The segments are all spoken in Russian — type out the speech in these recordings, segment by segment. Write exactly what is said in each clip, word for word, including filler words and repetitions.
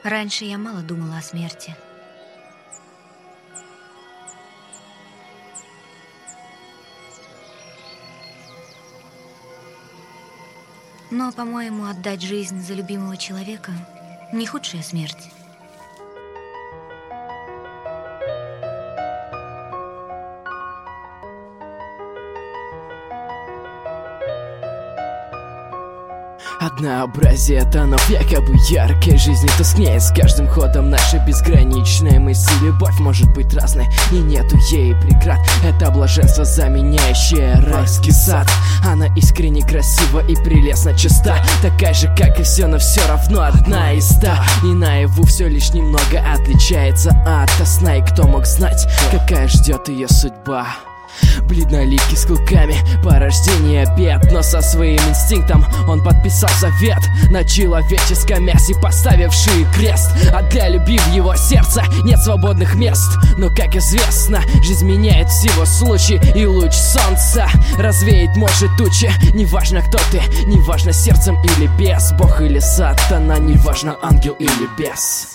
Раньше я мало думала о смерти. Но, по-моему, отдать жизнь за любимого человека – не худшая смерть. Однообразие тонов якобы яркой жизни тускнеет с каждым ходом. Наша безграничная мысль, любовь может быть разной, и нету ей преград. Это блаженство, заменяющее райский сад. Она искренне красива и прелестно чиста, такая же, как и все, но все равно одна из ста. И наяву все лишь немного отличается от сна. И кто мог знать, какая ждет ее судьба? Бледноликий с клыками, по рождению обед, но со своим инстинктом он подписал завет на человеческом мясе, поставивший крест. А для любви в его сердце нет свободных мест. Но, как известно, жизнь меняет всего случай, и луч солнца развеять может тучи. Неважно, кто ты, неважно, сердцем или без, Бог или сатана, неважно, ангел или бес.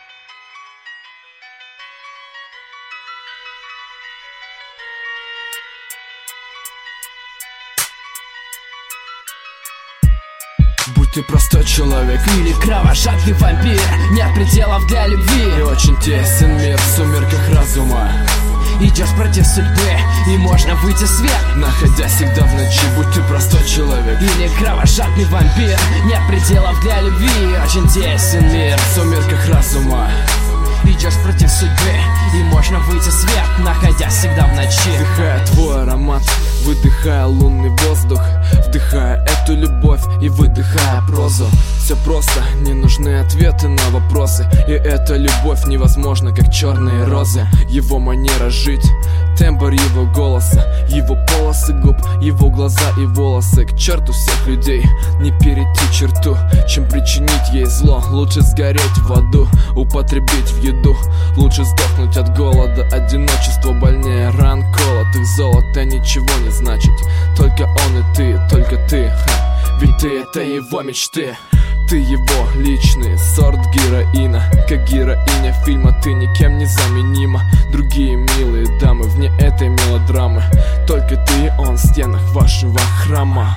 Будь ты простой человек или кровожадный вампир, нет пределов для любви. И очень тесен мир в сумерках разума. Идешь против судьбы, и можно выйти в свет, находясь всегда в ночи. Будь ты простой человек или кровожадный вампир, нет пределов для любви. Очень тесен мир в сумерках разума. Идешь против судьбы, и можно выйти в свет, находясь всегда в ночи. Вдыхая твой аромат, выдыхая лунный воздух, вдыхая эту любовь и выдыхая прозу. Все просто, не нужны ответы на вопросы. И эта любовь невозможна, как черные розы. Его манера жить, тембр его голоса, его полосы губ, его глаза и волосы. К черту всех людей, не перейти черту, чем причинить ей зло. Лучше сгореть в аду, употребить в еду. Лучше сдохнуть от голода, одиночество больнее ран колотых. Золото ничего не значит, только он и ты, только ты, ха. Ведь ты это его мечты. Ты его личный сорт героина, как героиня фильма. Ты никем не заменима. Другие милые дамы вне этой мелодрамы, только ты и он в стенах вашего храма.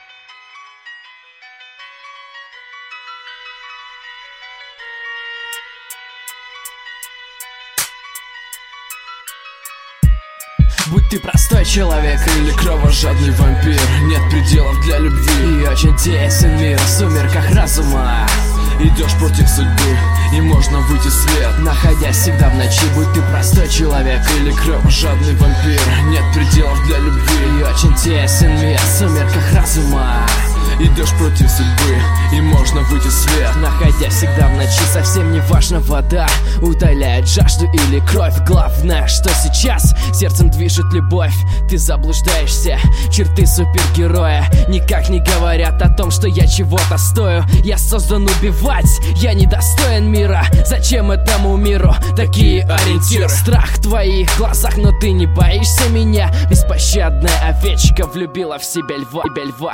Будь ты простой человек или кровожадный вампир, нет пределов для любви. И очень тесен мир в сумерках разума. Идешь против судьбы, и можно выйти в свет, находясь всегда в ночи. Будь ты простой человек или кровожадный вампир, нет пределов для любви. И очень тесен мир в сумерках разума. Идешь против судьбы, и можно выйти в свет, находясь всегда в ночи. Совсем не важно, вода утоляет жажду или кровь. Главное, что сейчас сердцем движет любовь. Ты заблуждаешься, черты супергероя никак не говорят о том, что я чего-то стою. Я создан убивать, я недостоин мира. Зачем этому миру такие ориентиры? Страх в твоих глазах, но ты не боишься меня. Беспощадная овечка влюбила в себя льва, себя льва.